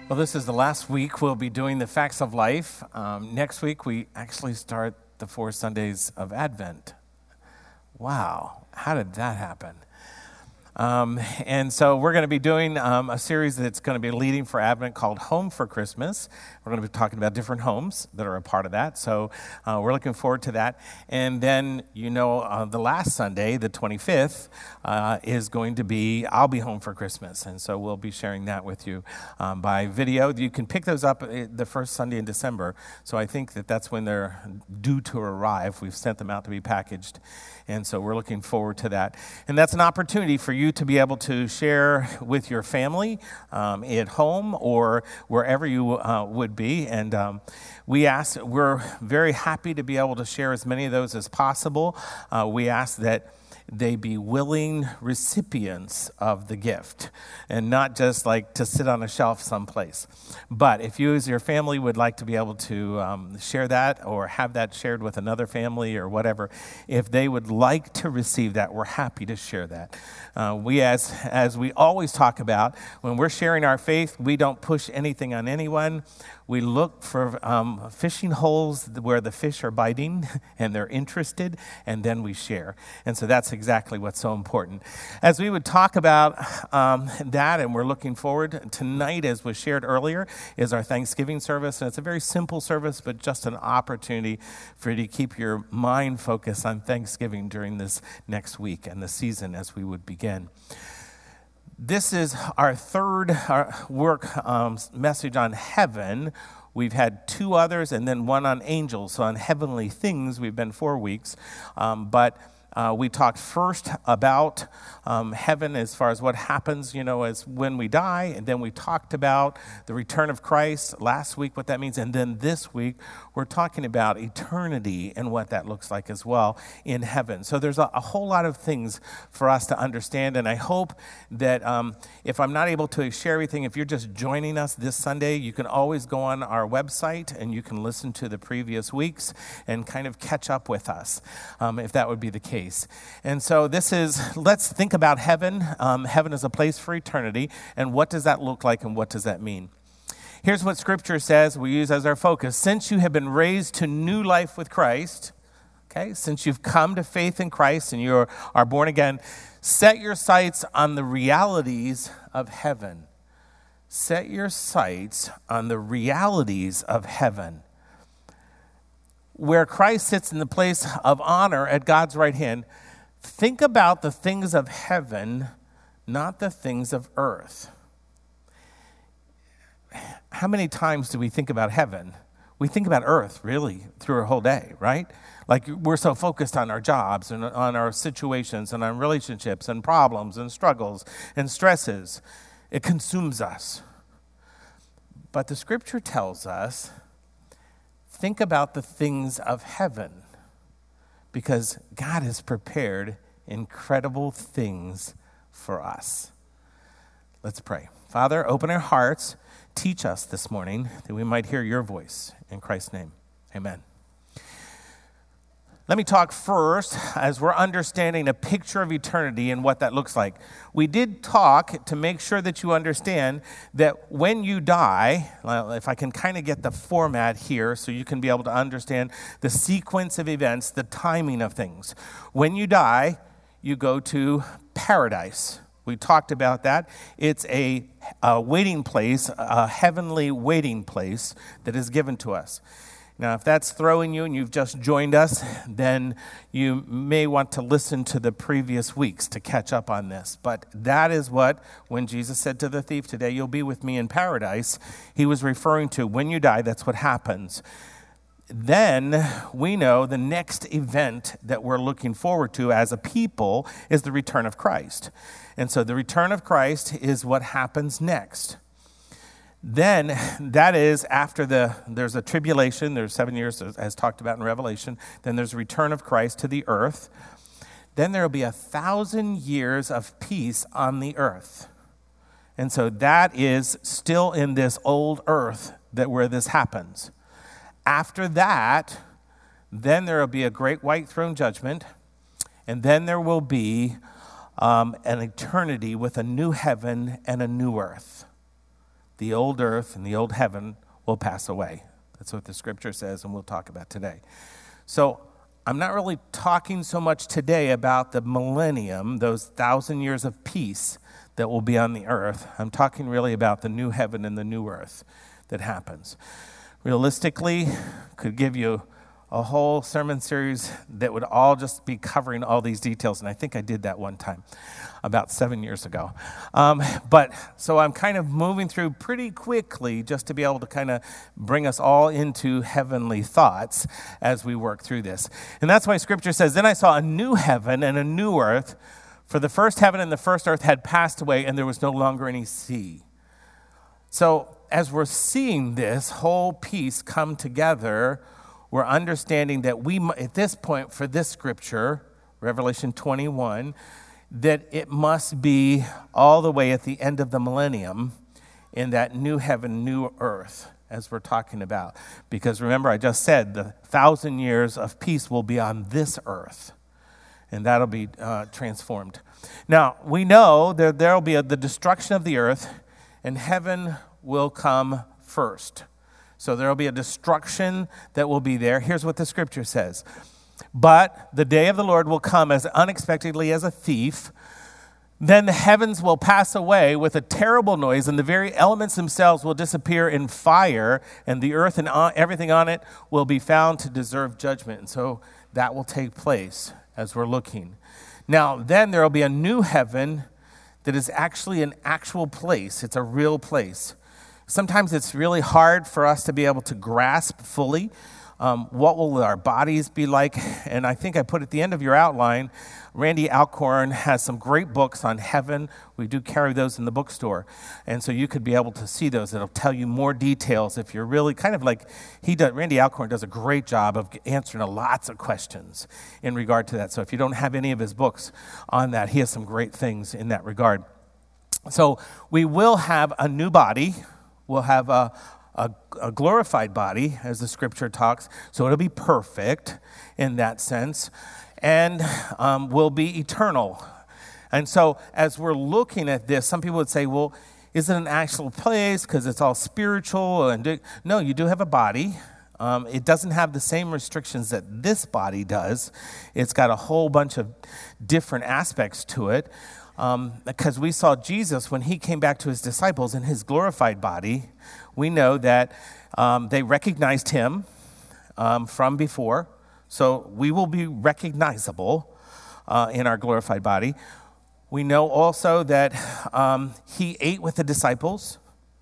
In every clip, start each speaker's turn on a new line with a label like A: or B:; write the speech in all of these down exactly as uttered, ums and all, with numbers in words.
A: Well, this is the last week we'll be doing the Facts of Life. Um, next week, we actually start the four Sundays of Advent. Wow, how did that happen? Um, and so we're going to be doing um, a series that's going to be leading for Advent called Home for Christmas. We're going to be talking about different homes that are a part of that. So uh, we're looking forward to that. And then, you know, uh, the last Sunday, the twenty-fifth, uh, is going to be I'll Be Home for Christmas. And so we'll be sharing that with you um, by video. You can pick those up the first Sunday in December. So I think that that's when they're due to arrive. We've sent them out to be packaged. And so we're looking forward to that. And that's an opportunity for you to be able to share with your family um, at home or wherever you uh, would be. And um, we ask, we're very happy to be able to share as many of those as possible. Uh, we ask that they be willing recipients of the gift and not just like to sit on a shelf someplace. But if you as your family would like to be able to um, share that or have that shared with another family or whatever, if they would like to receive that, we're happy to share that. Uh, we, as, as we always talk about, when we're sharing our faith, we don't push anything on anyone. We look for um, fishing holes where the fish are biting and they're interested, and then we share. And so that's exactly what's so important. As we would talk about um, that, and we're looking forward, tonight, as was shared earlier, is our Thanksgiving service. And it's a very simple service, but just an opportunity for you to keep your mind focused on Thanksgiving during this next week and the season as we would begin. This is our third uh, work um, message on heaven. We've had two others and then one on angels. So on heavenly things, we've been four weeks. Um, but uh, we talked first about um, heaven as far as what happens, you know, as when we die. And then we talked about the return of Christ last week, what that means. And then this week, we're talking about eternity and what that looks like as well in heaven. So there's a, a whole lot of things for us to understand. And I hope that um, if I'm not able to share everything, if you're just joining us this Sunday, you can always go on our website and you can listen to the previous weeks and kind of catch up with us, um, if that would be the case. And so this is, let's think about heaven. Um, heaven is a place for eternity. And what does that look like and what does that mean? Here's what Scripture says we use as our focus. Since you have been raised to new life with Christ, okay, since you've come to faith in Christ and you are born again, set your sights on the realities of heaven. Set your sights on the realities of heaven. Where Christ sits in the place of honor at God's right hand, think about the things of heaven, not the things of earth. How many times do we think about heaven? We think about earth, really, through our whole day, right? Like we're so focused on our jobs and on our situations and on relationships and problems and struggles and stresses. It consumes us. But the Scripture tells us, think about the things of heaven, because God has prepared incredible things for us. Let's pray. Father, open our hearts. Teach us this morning that we might hear your voice. In Christ's name, amen. Let me talk first as we're understanding a picture of eternity and what that looks like. We did talk to make sure that you understand that when you die, if I can kind of get the format here so you can be able to understand the sequence of events, the timing of things. When you die, you go to paradise. We talked about that. It's a, a waiting place, a heavenly waiting place that is given to us. Now, if that's throwing you and you've just joined us, then you may want to listen to the previous weeks to catch up on this. But that is what, when Jesus said to the thief, today you'll be with me in paradise, he was referring to when you die, that's what happens. Then we know the next event that we're looking forward to as a people is the return of Christ. And so the return of Christ is what happens next. Then, that is after the, there's a tribulation, there's seven years as talked about in Revelation. Then there's a return of Christ to the earth. Then there will be a thousand years of peace on the earth. And so that is still in this old earth that where this happens. After that, then there will be a great white throne judgment. And then there will be um, an eternity with a new heaven and a new earth. the old earth and the old heaven will pass away. That's what the scripture says, and we'll talk about today. So I'm not really talking so much today about the millennium, those thousand years of peace that will be on the earth. I'm talking really about the new heaven and the new earth that happens. Realistically, could give you a whole sermon series that would all just be covering all these details, and I think I did that one time about seven years ago. Um, but so I'm kind of moving through pretty quickly just to be able to kind of bring us all into heavenly thoughts as we work through this. And that's why Scripture says, "Then I saw a new heaven and a new earth, for the first heaven and the first earth had passed away, and there was no longer any sea." So as we're seeing this whole piece come together, we're understanding that we, at this point for this scripture, Revelation twenty-one, that it must be all the way at the end of the millennium in that new heaven, new earth, as we're talking about. Because remember, I just said the thousand years of peace will be on this earth, and that'll be uh, transformed. Now, we know that there will be a, the destruction of the earth, and heaven will come first. So there will be a destruction that will be there. Here's what the scripture says. "But the day of the Lord will come as unexpectedly as a thief. Then the heavens will pass away with a terrible noise, and the very elements themselves will disappear in fire, and the earth and everything on it will be found to deserve judgment." And so that will take place as we're looking. Now, then there will be a new heaven that is actually an actual place. It's a real place. Sometimes it's really hard for us to be able to grasp fully um, what will our bodies be like. And I think I put at the end of your outline, Randy Alcorn has some great books on heaven. We do carry those in the bookstore. And so you could be able to see those. It'll tell you more details if you're really kind of like, he does, Randy Alcorn does a great job of answering lots of questions in regard to that. So if you don't have any of his books on that, he has some great things in that regard. So we will have a new body. We'll have a, a, a glorified body, as the scripture talks, so it'll be perfect in that sense, and um, will be eternal. And so as we're looking at this, some people would say, well, is it an actual place because it's all spiritual? And do, no, you do have a body. Um, it doesn't have the same restrictions that this body does. It's got a whole bunch of different aspects to it. Um, because we saw Jesus when he came back to his disciples in his glorified body. We know that um, they recognized him um, from before. So we will be recognizable uh, in our glorified body. We know also that um, he ate with the disciples.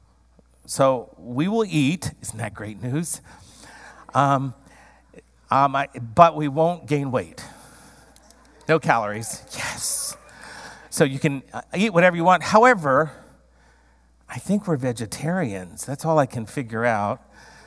A: So we will eat. Isn't that great news? Um, um, I, but we won't gain weight. No calories. Yes. So you can eat whatever you want. However, I think we're vegetarians. That's all I can figure out.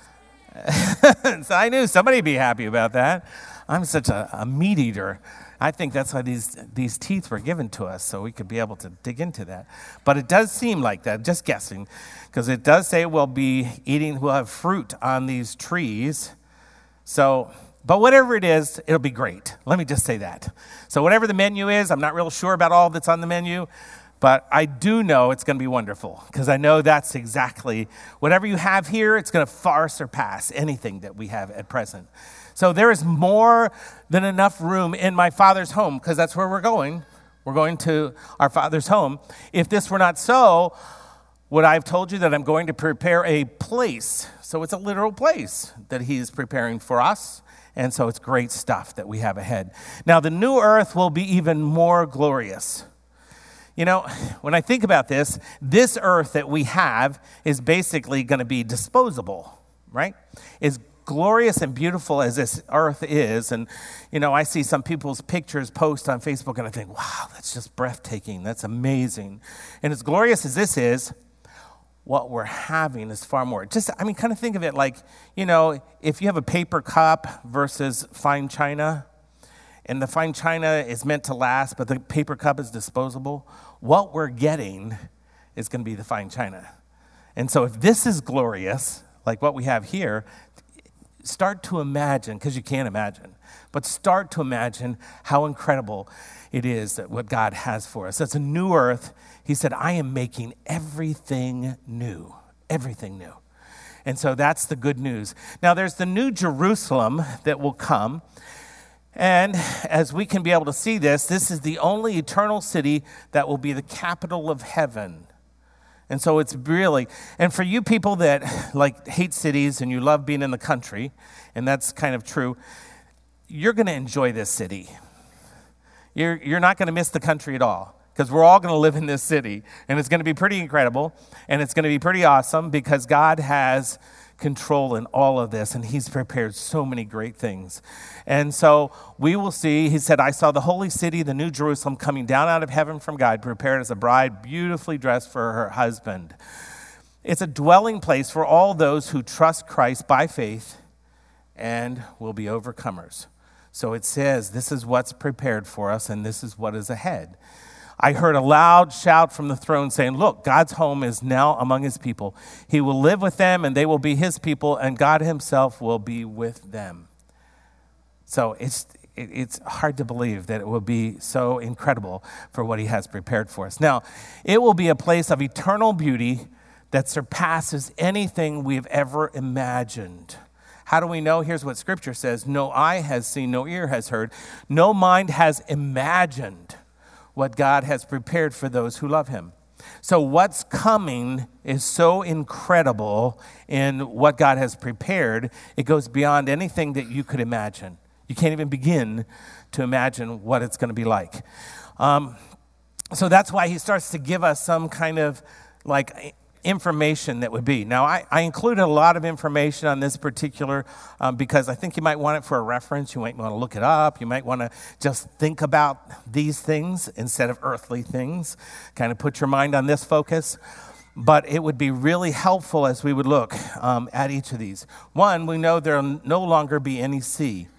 A: So I knew somebody'd be happy about that. I'm such a, a meat eater. I think that's why these, these teeth were given to us, so we could be able to dig into that. But it does seem like that, just guessing, because it does say we'll be eating, we'll have fruit on these trees. So... But whatever it is, it'll be great. Let me just say that. So whatever the menu is, I'm not real sure about all that's on the menu, but I do know it's going to be wonderful because I know that's exactly, whatever you have here, it's going to far surpass anything that we have at present. So there is more than enough room in my Father's home because that's where we're going. We're going to our Father's home. If this were not so, would I have told you that I'm going to prepare a place? So it's a literal place that he is preparing for us. And so it's great stuff that we have ahead. Now, the new earth will be even more glorious. You know, when I think about this, this earth that we have is basically going to be disposable, right? As glorious and beautiful as this earth is, and, you know, I see some people's pictures post on Facebook, and I think, wow, that's just breathtaking. That's amazing. And as glorious as this is, what we're having is far more. Just, I mean, kind of think of it like, you know, if you have a paper cup versus fine china, and the fine china is meant to last, but the paper cup is disposable, what we're getting is going to be the fine china. And so if this is glorious, like what we have here, start to imagine, because you can't imagine, but start to imagine how incredible it is that what God has for us. That's a new earth. He said, I am making everything new. everything new. And so that's the good news. Now there's the New Jerusalem that will come. And as we can be able to see this, this is the only eternal city that will be the capital of heaven. And so it's really, and for you people that like hate cities and you love being in the country, and that's kind of true, you're going to enjoy this city. You're, you're not going to miss the country at all, because we're all going to live in this city. And it's going to be pretty incredible, and it's going to be pretty awesome, because God has control in all of this, and he's prepared so many great things. And so we will see, he said, I saw the holy city, the New Jerusalem, coming down out of heaven from God, prepared as a bride, beautifully dressed for her husband. It's a dwelling place for all those who trust Christ by faith and will be overcomers. So it says, this is what's prepared for us, and this is what is ahead. I heard a loud shout from the throne saying, look, God's home is now among his people. He will live with them, and they will be his people, and God himself will be with them. So it's it's hard to believe that it will be so incredible for what he has prepared for us. Now, it will be a place of eternal beauty that surpasses anything we've ever imagined. How do we know? Here's what Scripture says. No eye has seen, no ear has heard, no mind has imagined what God has prepared for those who love him. So what's coming is so incredible in what God has prepared. It goes beyond anything that you could imagine. You can't even begin to imagine what it's going to be like. Um, so that's why he starts to give us some kind of like information that would be. Now, I, I included a lot of information on this particular um, because I think you might want it for a reference. You might want to look it up. You might want to just think about these things instead of earthly things. Kind of put your mind on this focus. But it would be really helpful as we would look um, at each of these. One, we know there will no longer be any sea.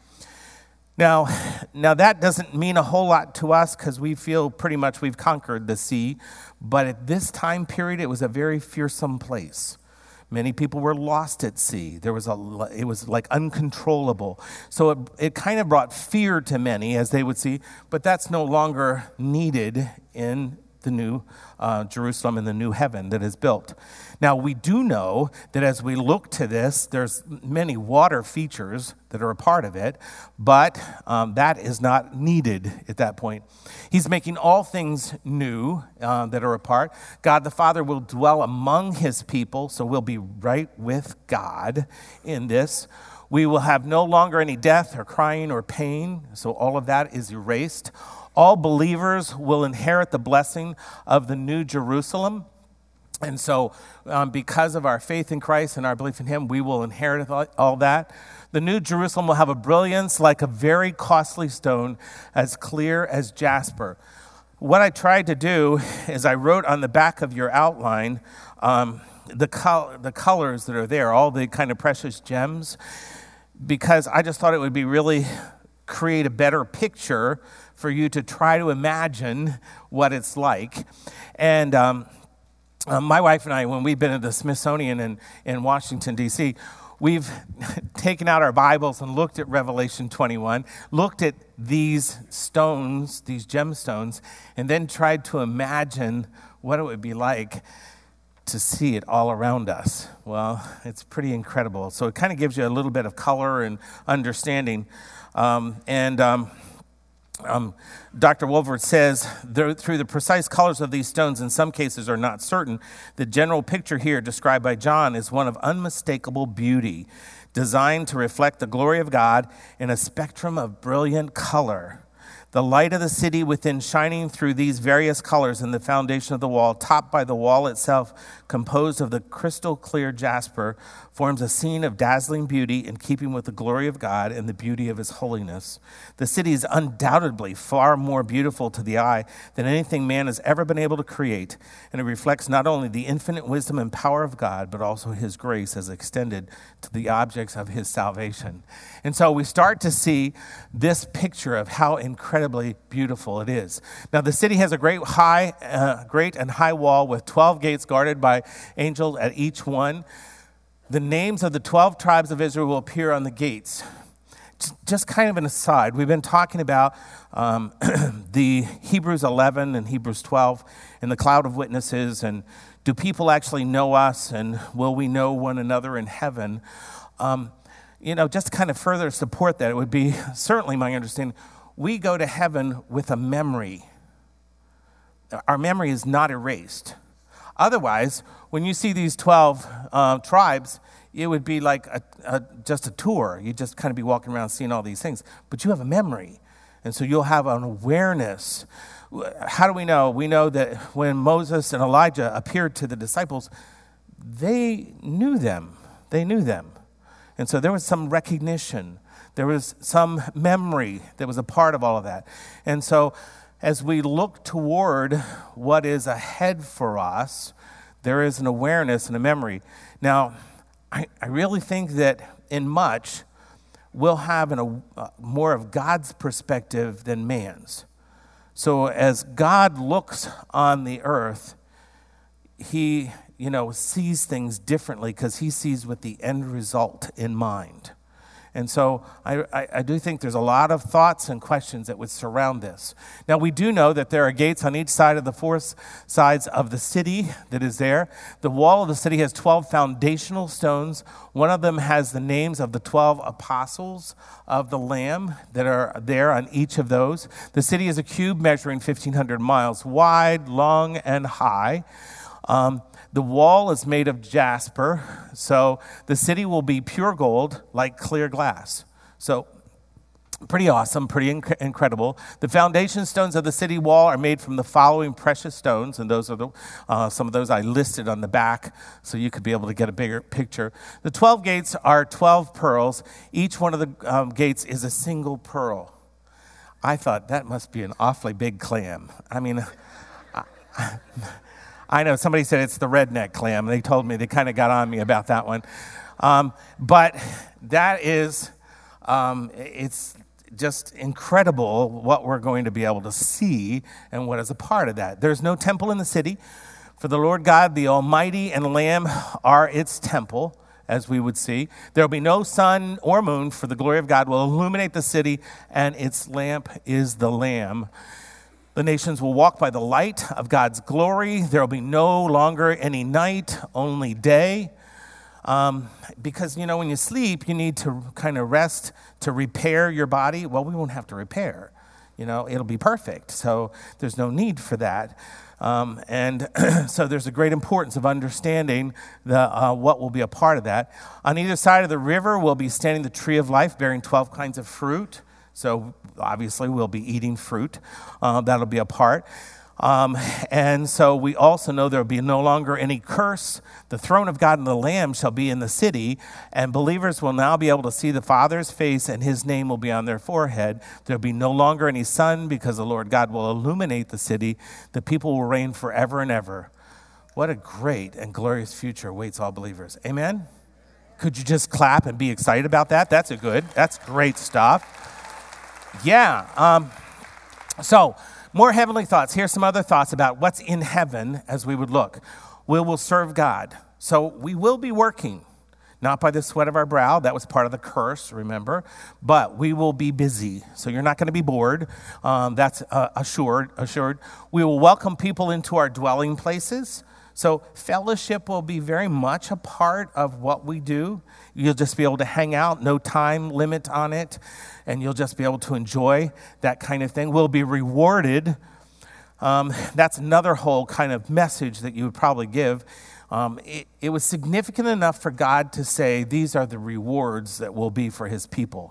A: Now, now that doesn't mean a whole lot to us because we feel pretty much we've conquered the sea. But at this time period, it was a very fearsome place. Many people were lost at sea. There was a, it was like uncontrollable. So it, it kind of brought fear to many as they would see, but that's no longer needed in the new uh, Jerusalem and the new heaven that is built. Now, we do know that as we look to this, there's many water features that are a part of it, but um, that is not needed at that point. He's making all things new uh, that are a part. God the Father will dwell among his people, so we'll be right with God in this. We will have no longer any death or crying or pain, so all of that is erased. All believers will inherit the blessing of the New Jerusalem. And so um, because of our faith in Christ and our belief in him, we will inherit all that. The New Jerusalem will have a brilliance like a very costly stone, as clear as jasper. What I tried to do is I wrote on the back of your outline um, the, col- the colors that are there, all the kind of precious gems, because I just thought it would be really create a better picture for you to try to imagine what it's like. And um, uh, my wife and I, when we've been at the Smithsonian in, in Washington, D C, we've taken out our Bibles and looked at Revelation twenty-one, looked at these stones, these gemstones, and then tried to imagine what it would be like to see it all around us. Well, it's pretty incredible. So it kind of gives you a little bit of color and understanding. Um, and um, um, Doctor Wolford says, through the precise colors of these stones, in some cases are not certain. The general picture here described by John is one of unmistakable beauty, designed to reflect the glory of God in a spectrum of brilliant color. The light of the city within shining through these various colors in the foundation of the wall, topped by the wall itself, composed of the crystal clear jasper, forms a scene of dazzling beauty in keeping with the glory of God and the beauty of his holiness. The city is undoubtedly far more beautiful to the eye than anything man has ever been able to create, and it reflects not only the infinite wisdom and power of God, but also his grace as extended to the objects of his salvation. And so we start to see this picture of how incredibly beautiful it is. Now, the city has a great high, uh, great and high wall with twelve gates guarded by angels at each one. The names of the twelve tribes of Israel will appear on the gates. Just kind of an aside, we've been talking about um, the Hebrews eleven and Hebrews twelve and the cloud of witnesses and do people actually know us, and will we know one another in heaven? Um, you know, just to kind of further support that, it would be certainly my understanding, we go to heaven with a memory. Our memory is not erased. Otherwise, when you see these twelve uh, tribes, it would be like a, a, just a tour. You'd just kind of be walking around seeing all these things. But you have a memory, and so you'll have an awareness. How do we know? We know that when Moses and Elijah appeared to the disciples, they knew them. They knew them. And so there was some recognition. There was some memory that was a part of all of that. And so as we look toward what is ahead for us, there is an awareness and a memory. Now, I, I really think that in much, we'll have an, a, more of God's perspective than man's. So as God looks on the earth, he, you know, sees things differently because he sees with the end result in mind. And so I, I, I do think there's a lot of thoughts and questions that would surround this. Now, we do know that there are gates on each side of the four sides of the city that is there. The wall of the city has twelve foundational stones. One of them has the names of the twelve apostles of the Lamb that are there on each of those. The city is a cube measuring fifteen hundred miles wide, long, and high. Um, The wall is made of jasper, so the city will be pure gold like clear glass. So pretty awesome, pretty inc- incredible. The foundation stones of the city wall are made from the following precious stones, and those are the uh, some of those I listed on the back so you could be able to get a bigger picture. The twelve gates are twelve pearls. Each one of the um, gates is a single pearl. I thought that must be an awfully big clam. I mean... I, I know somebody said it's the redneck clam. They told me, they kind of got on me about that one. Um, but that is, um, it's just incredible what we're going to be able to see and what is a part of that. There's no temple in the city, for the Lord God, the Almighty and Lamb are its temple, as we would see. There will be no sun or moon, for the glory of God will illuminate the city, and its lamp is the Lamb. The nations will walk by the light of God's glory. There will be no longer any night, only day. Um, because, you know, when you sleep, you need to kind of rest to repair your body. Well, we won't have to repair. You know, it'll be perfect. So there's no need for that. Um, and so there's a great importance of understanding the uh, what will be a part of that. On either side of the river will be standing the tree of life, bearing twelve kinds of fruit. So obviously we'll be eating fruit. Uh, that'll be a part. Um, and so we also know there will be no longer any curse. The throne of God and the Lamb shall be in the city, and believers will now be able to see the Father's face, and his name will be on their forehead. There will be no longer any sun, because the Lord God will illuminate the city. The people will reign forever and ever. What a great and glorious future awaits all believers. Amen? Could you just clap and be excited about that? That's a good. That's great stuff. Yeah, um, so more heavenly thoughts. Here's some other thoughts about what's in heaven as we would look. We will serve God. So we will be working, not by the sweat of our brow. That was part of the curse, remember? But we will be busy, so you're not going to be bored. Um, that's uh, assured, assured. We will welcome people into our dwelling places. So fellowship will be very much a part of what we do. You'll just be able to hang out, no time limit on it, and you'll just be able to enjoy that kind of thing. We'll be rewarded. Um, that's another whole kind of message that you would probably give. Um, it, it was significant enough for God to say, these are the rewards that will be for his people.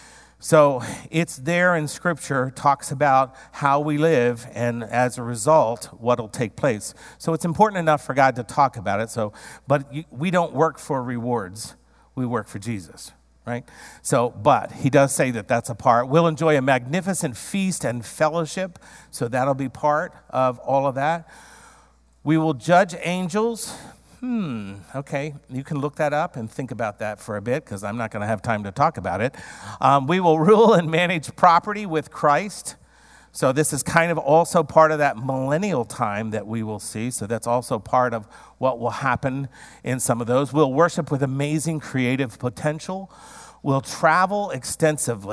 A: So it's there in Scripture, talks about how we live, and as a result, what will take place. So it's important enough for God to talk about it. So, but you, we don't work for rewards. We work for Jesus, right? So, but he does say that that's a part. We'll enjoy a magnificent feast and fellowship. So that'll be part of all of that. We will judge angels. Hmm, okay, you can look that up and think about that for a bit, because I'm not going to have time to talk about it. Um, we will rule and manage property with Christ. So this is kind of also part of that millennial time that we will see. So that's also part of what will happen in some of those. We'll worship with amazing creative potential. We'll travel extensively.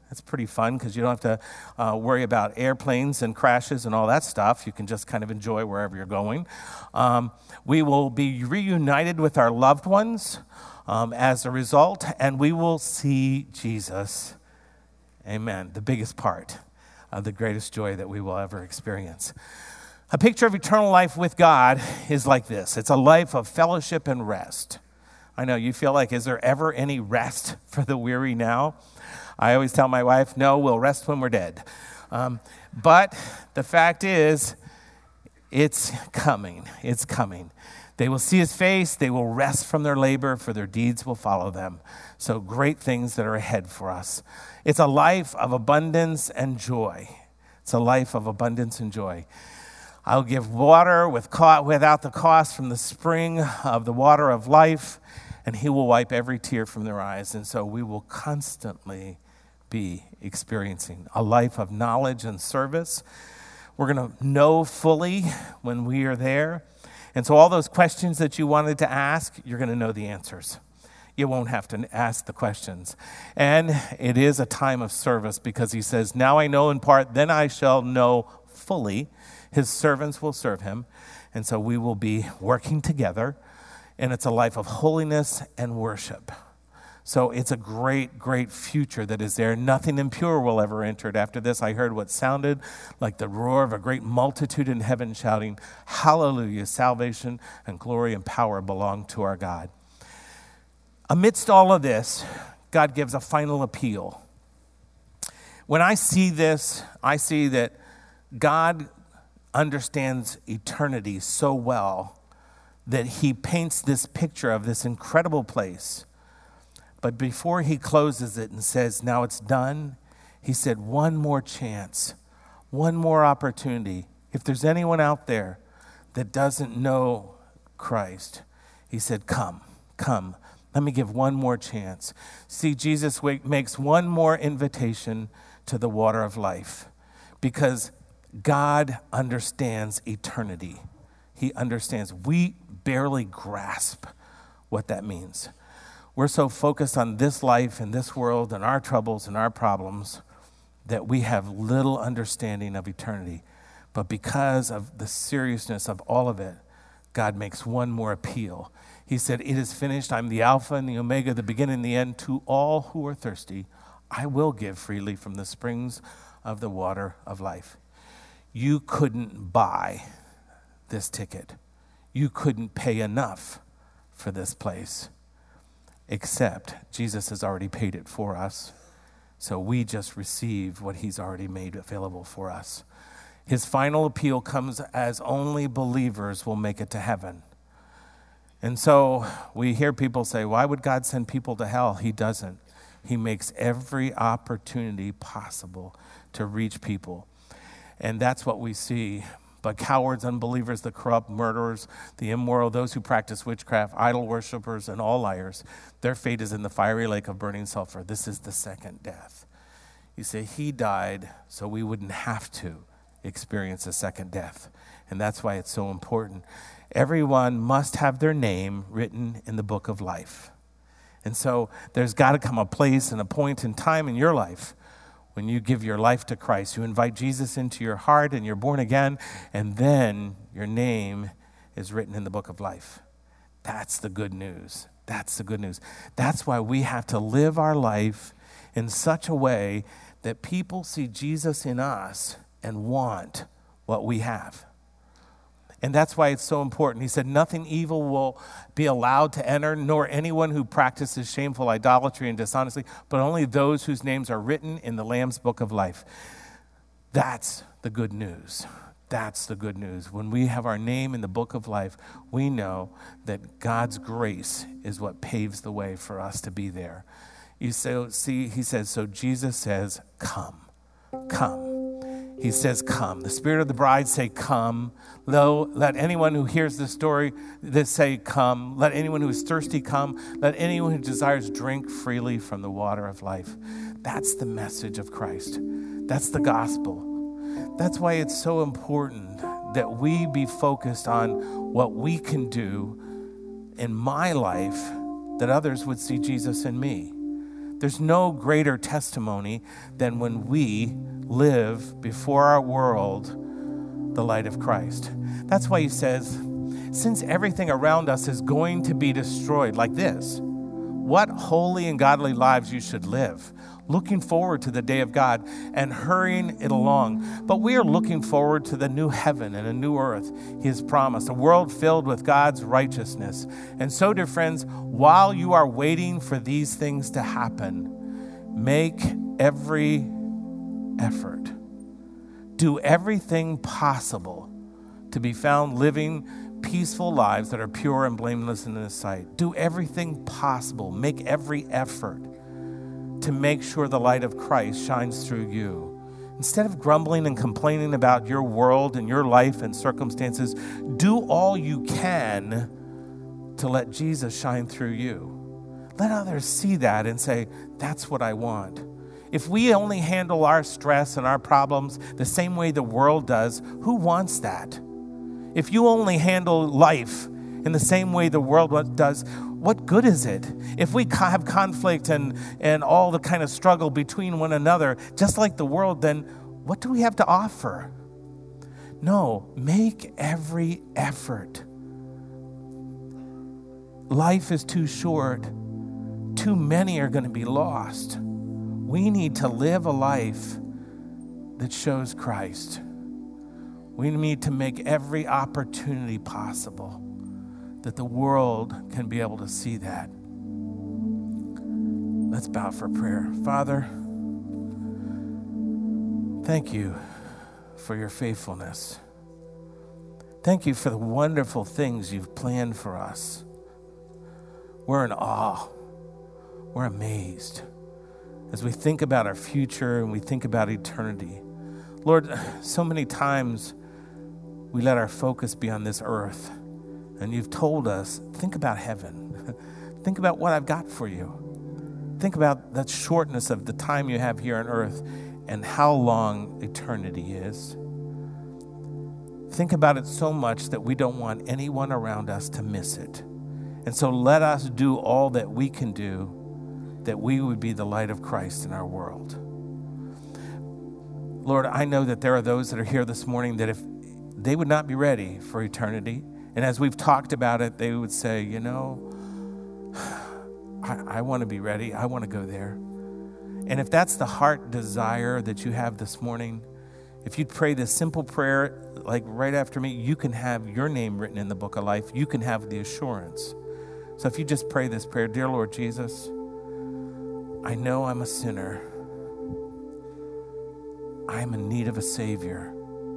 A: That's pretty fun because you don't have to uh, worry about airplanes and crashes and all that stuff. You can just kind of enjoy wherever you're going. Um, we will be reunited with our loved ones um, as a result, and we will see Jesus. Amen. The biggest part of the greatest joy that we will ever experience. A picture of eternal life with God is like this. It's a life of fellowship and rest. I know you feel like, is there ever any rest for the weary now? I always tell my wife, no, we'll rest when we're dead. Um, but the fact is, it's coming. It's coming. They will see his face. They will rest from their labor, for their deeds will follow them. So great things that are ahead for us. It's a life of abundance and joy. It's a life of abundance and joy. I'll give water with co- without the cost from the spring of the water of life, and he will wipe every tear from their eyes. And so we will constantly be experiencing a life of knowledge and service. We're going to know fully when we are there. And so all those questions that you wanted to ask, you're going to know the answers. You won't have to ask the questions. And it is a time of service because he says, now I know in part, then I shall know fully. His servants will serve him. And so we will be working together. And it's a life of holiness and worship. So it's a great, great future that is there. Nothing impure will ever enter it. After this, I heard what sounded like the roar of a great multitude in heaven shouting, hallelujah, salvation and glory and power belong to our God. Amidst all of this, God gives a final appeal. When I see this, I see that God understands eternity so well that he paints this picture of this incredible place. But before he closes it and says, now it's done, he said, one more chance, one more opportunity. If there's anyone out there that doesn't know Christ, he said, come, come. Let me give one more chance. See, Jesus makes one more invitation to the water of life because God understands eternity. He understands. We barely grasp what that means. We're so focused on this life and this world and our troubles and our problems that we have little understanding of eternity. But because of the seriousness of all of it, God makes one more appeal. He said, it is finished. I'm the Alpha and the Omega, the beginning and the end. To all who are thirsty, I will give freely from the springs of the water of life. You couldn't buy this ticket. You couldn't pay enough for this place, except Jesus has already paid it for us. So we just receive what he's already made available for us. His final appeal comes as only believers will make it to heaven. And so we hear people say, why would God send people to hell? He doesn't. He makes every opportunity possible to reach people. And that's what we see. But cowards, unbelievers, the corrupt, murderers, the immoral, those who practice witchcraft, idol worshipers, and all liars, their fate is in the fiery lake of burning sulfur. This is the second death. You say, he died so we wouldn't have to experience a second death. And that's why it's so important. Everyone must have their name written in the book of life. And so there's got to come a place and a point in time in your life when you give your life to Christ. You invite Jesus into your heart and you're born again, and then your name is written in the book of life. That's the good news. That's the good news. That's why we have to live our life in such a way that people see Jesus in us and want what we have. And that's why it's so important. He said, nothing evil will be allowed to enter, nor anyone who practices shameful idolatry and dishonesty, but only those whose names are written in the Lamb's book of life. That's the good news. That's the good news. When we have our name in the book of life, we know that God's grace is what paves the way for us to be there. You say, see, he says, so Jesus says, come, come. He says, come. The spirit of the bride say, come. Lo, let anyone who hears this story this say, come. Let anyone who is thirsty come. Let anyone who desires drink freely from the water of life. That's the message of Christ. That's the gospel. That's why it's so important that we be focused on what we can do in my life that others would see Jesus in me. There's no greater testimony than when we live before our world the light of Christ. That's why he says, since everything around us is going to be destroyed like this, what holy and godly lives you should live, looking forward to the day of God and hurrying it along. But we are looking forward to the new heaven and a new earth he has promised, a world filled with God's righteousness. And so, dear friends, while you are waiting for these things to happen, make every effort, do everything possible to be found living peaceful lives that are pure and blameless in his sight. Do everything possible, make every effort to make sure the light of Christ shines through you. Instead of grumbling and complaining about your world and your life and circumstances, do all you can to let Jesus shine through you. Let others see that and say, that's what I want. If we only handle our stress and our problems the same way the world does, who wants that? If you only handle life in the same way the world does, what good is it? If we have conflict and, and all the kind of struggle between one another, just like the world, then what do we have to offer? No, make every effort. Life is too short. Too many are going to be lost. We need to live a life that shows Christ. We need to make every opportunity possible that the world can be able to see that. Let's bow for prayer. Father, thank you for your faithfulness. Thank you for the wonderful things you've planned for us. We're in awe. We're amazed as we think about our future and we think about eternity. Lord, so many times we let our focus be on this earth. And you've told us, think about heaven. Think about what I've got for you. Think about the shortness of the time you have here on earth and how long eternity is. Think about it so much that we don't want anyone around us to miss it. And so let us do all that we can do that we would be the light of Christ in our world. Lord, I know that there are those that are here this morning that if they would not be ready for eternity, and as we've talked about it, they would say, you know, I, I want to be ready. I want to go there. And if that's the heart desire that you have this morning, if you'd pray this simple prayer, like right after me, you can have your name written in the book of life. You can have the assurance. So if you just pray this prayer, dear Lord Jesus, I know I'm a sinner. I'm in need of a Savior.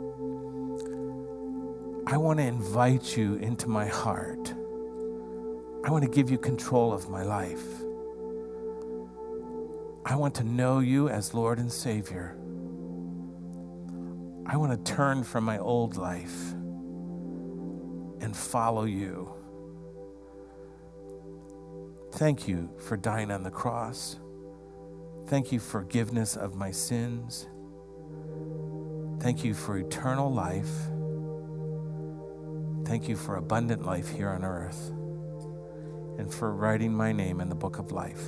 A: I want to invite you into my heart. I want to give you control of my life. I want to know you as Lord and Savior. I want to turn from my old life and follow you. Thank you for dying on the cross. Thank you for forgiveness of my sins. Thank you for eternal life. Thank you for abundant life here on earth and for writing my name in the book of life.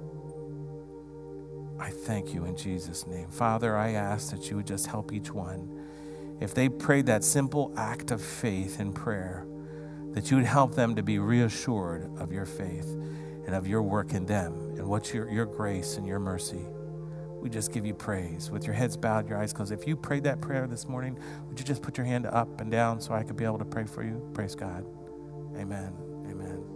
A: I thank you in Jesus' name. Father, I ask that you would just help each one. If they prayed that simple act of faith in prayer, that you would help them to be reassured of your faith and of your work in them and what your, your grace and your mercy. We just give you praise. With your heads bowed, your eyes closed. If you prayed that prayer this morning, would you just put your hand up and down so I could be able to pray for you? Praise God. Amen. Amen.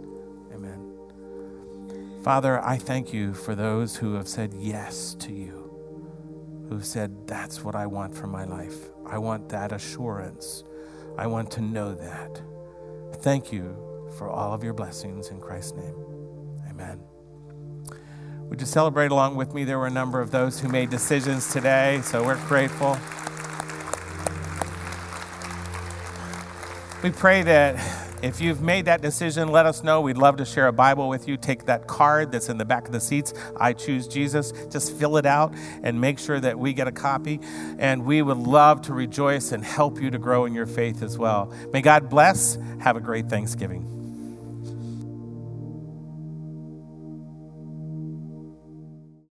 A: Amen. Father, I thank you for those who have said yes to you, who've said, that's what I want for my life. I want that assurance. I want to know that. Thank you for all of your blessings in Christ's name. Amen. Would you celebrate along with me? There were a number of those who made decisions today, so we're grateful. We pray that if you've made that decision, let us know. We'd love to share a Bible with you. Take that card that's in the back of the seats, I Choose Jesus. Just fill it out and make sure that we get a copy. And we would love to rejoice and help you to grow in your faith as well. May God bless. Have a great Thanksgiving.